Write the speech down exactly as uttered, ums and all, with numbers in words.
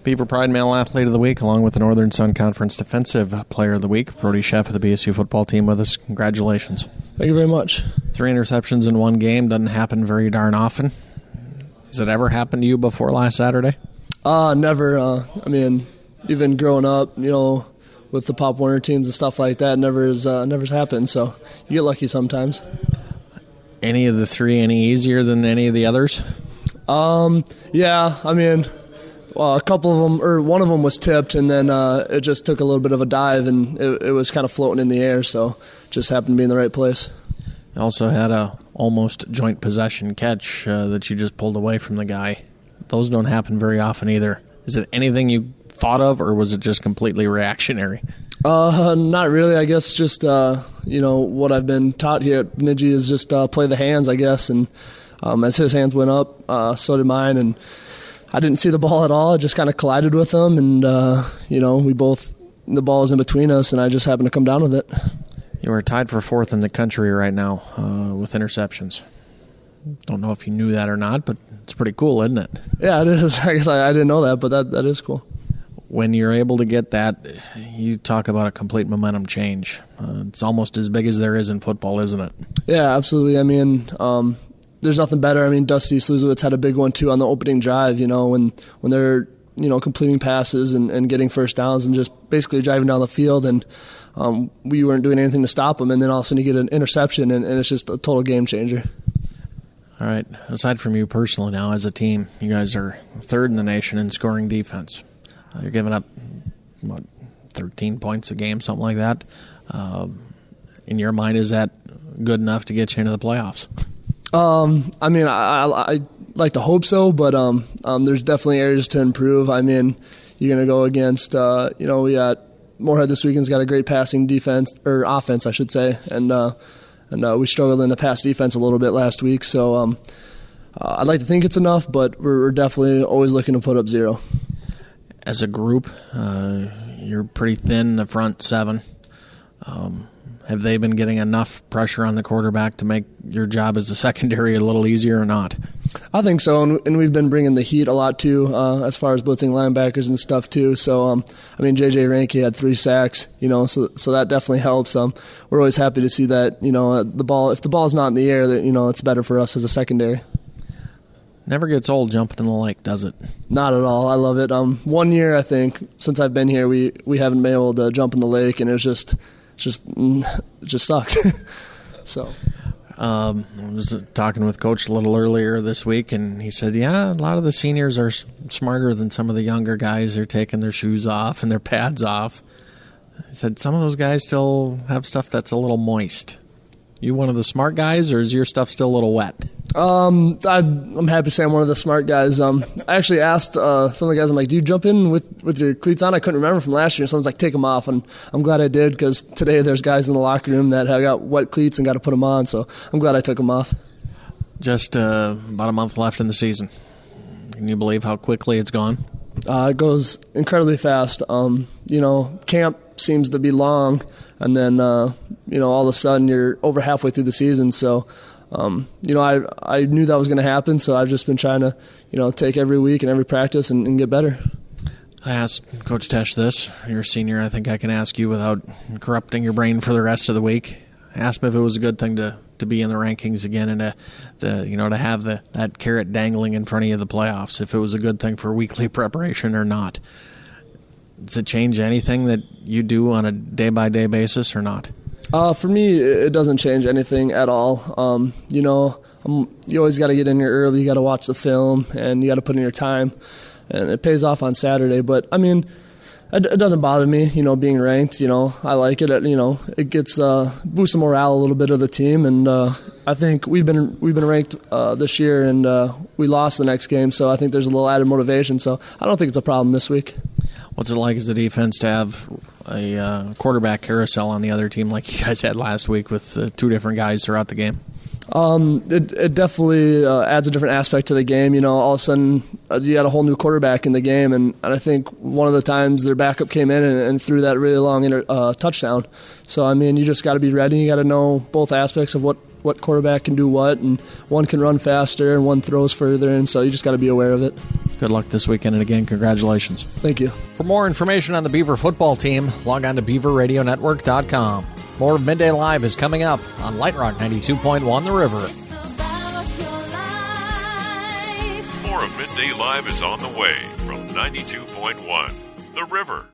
Beaver Pride Male Athlete of the Week, along with the Northern Sun Conference Defensive Player of the Week, Brody Sheff of the B S U football team with us. Congratulations. Thank you very much. Three interceptions in one game doesn't happen very darn often. Has it ever happened to you before last Saturday? Uh, never. Uh, I mean, even growing up, you know, with the Pop Warner teams and stuff like that, never has, uh, never has happened. So you get lucky sometimes. Any of the three any easier than any of the others? Um, yeah, I mean, well, a couple of them, or one of them was tipped, and then uh, it just took a little bit of a dive, and it, it was kind of floating in the air, so just happened to be in the right place. You also had a almost joint possession catch uh, that you just pulled away from the guy. Those don't happen very often either. Is it anything you thought of, or was it just completely reactionary? Uh, not really. I guess just, uh, you know, what I've been taught here at Bemidji is just uh, play the hands, I guess, and um, as his hands went up, uh, so did mine, and I didn't see the ball at all. I just kind of collided with him, and, uh, you know, we both, the ball was in between us, and I just happened to come down with it. You are tied for fourth in the country right now uh, with interceptions. Don't know if you knew that or not, but it's pretty cool, isn't it? Yeah, it is. I guess I, I didn't know that, but that that is cool. When you're able to get that, you talk about a complete momentum change. Uh, it's almost as big as there is in football, isn't it? Yeah, absolutely. I mean, um, there's nothing better. I mean, Dusty Sluzewicz had a big one, too, on the opening drive, you know, when, when they're, you know, completing passes and, and getting first downs and just basically driving down the field, and um, we weren't doing anything to stop them, and then all of a sudden you get an interception, and, and it's just a total game changer. All right. Aside from you personally now, as a team, you guys are third in the nation in scoring defense. Uh, you're giving up, what, thirteen points a game, something like that. Um, in your mind, is that good enough to get you into the playoffs? Um, I mean, I, I, I like to hope so, but um, um, there's definitely areas to improve. I mean, you're going to go against, uh, you know, we got Moorhead this weekend's got a great passing defense, or offense, I should say, and uh, and uh, we struggled in the pass defense a little bit last week. So um, uh, I'd like to think it's enough, but we're, we're definitely always looking to put up zero. As a group, uh, you're pretty thin in the front seven. Um, have they been getting enough pressure on the quarterback to make your job as a secondary a little easier or not? I think so, and, and we've been bringing the heat a lot too, uh, as far as blitzing linebackers and stuff too. So, um, I mean, J J Ranke had three sacks, you know, so so that definitely helps. Um, we're always happy to see that, you know, the ball, if the ball's not in the air, that, you know, it's better for us as a secondary. Never gets old jumping in the lake, does it? Not at all. I love it. Um, one year, I think, since I've been here, we, we haven't been able to jump in the lake, and it was just, just, it just sucks. so. Um, I was talking with Coach a little earlier this week, and he said, yeah, a lot of the seniors are smarter than some of the younger guys. They're taking their shoes off and their pads off. He said some of those guys still have stuff that's a little moist. You one of the smart guys, or is your stuff still a little wet? Um, I, I'm happy to say I'm one of the smart guys. Um, I actually asked uh, some of the guys, I'm like, do you jump in with, with your cleats on? I couldn't remember from last year. Someone's like, take them off. And I'm glad I did, because today there's guys in the locker room that have got wet cleats and got to put them on. So I'm glad I took them off. Just uh, about a month left in the season. Can you believe how quickly it's gone? Uh, it goes incredibly fast. Um, you know, camp seems to be long, and then, uh, you know, all of a sudden you're over halfway through the season. So, um, you know, I I knew that was going to happen, so I've just been trying to, you know, take every week and every practice and, and get better. I asked Coach Tesh this. You're a senior. I think I can ask you without corrupting your brain for the rest of the week. I asked him if it was a good thing to, to be in the rankings again and to, to you know to have the that carrot dangling in front of you the playoffs. If it was a good thing for weekly preparation or not. Does it change anything that you do on a day-by-day basis or not? Uh, for me, it doesn't change anything at all. Um, you know, um, you always got to get in here early. You got to watch the film, and you got to put in your time, and it pays off on Saturday. But I mean, it, it doesn't bother me. You know, being ranked. You know, I like it. You know, it gets uh, boosts the morale a little bit of the team, and uh, I think we've been we've been ranked uh, this year, and uh, we lost the next game. So I think there's a little added motivation. So I don't think it's a problem this week. What's it like as a defense to have a uh, quarterback carousel on the other team like you guys had last week with uh, two different guys throughout the game? Um, it, it definitely uh, adds a different aspect to the game. You know, all of a sudden uh, you got a whole new quarterback in the game, and, and I think one of the times their backup came in and, and threw that really long inter, uh, touchdown. So, I mean, you just got to be ready. You got to know both aspects of what, what quarterback can do what, and one can run faster and one throws further, and so you just got to be aware of it. Good luck this weekend, and again, congratulations. Thank you. For more information on the Beaver football team, log on to beaver radio network dot com. More of Midday Live is coming up on Light Rock ninety-two point one The River. More of Midday Live is on the way from ninety-two point one The River.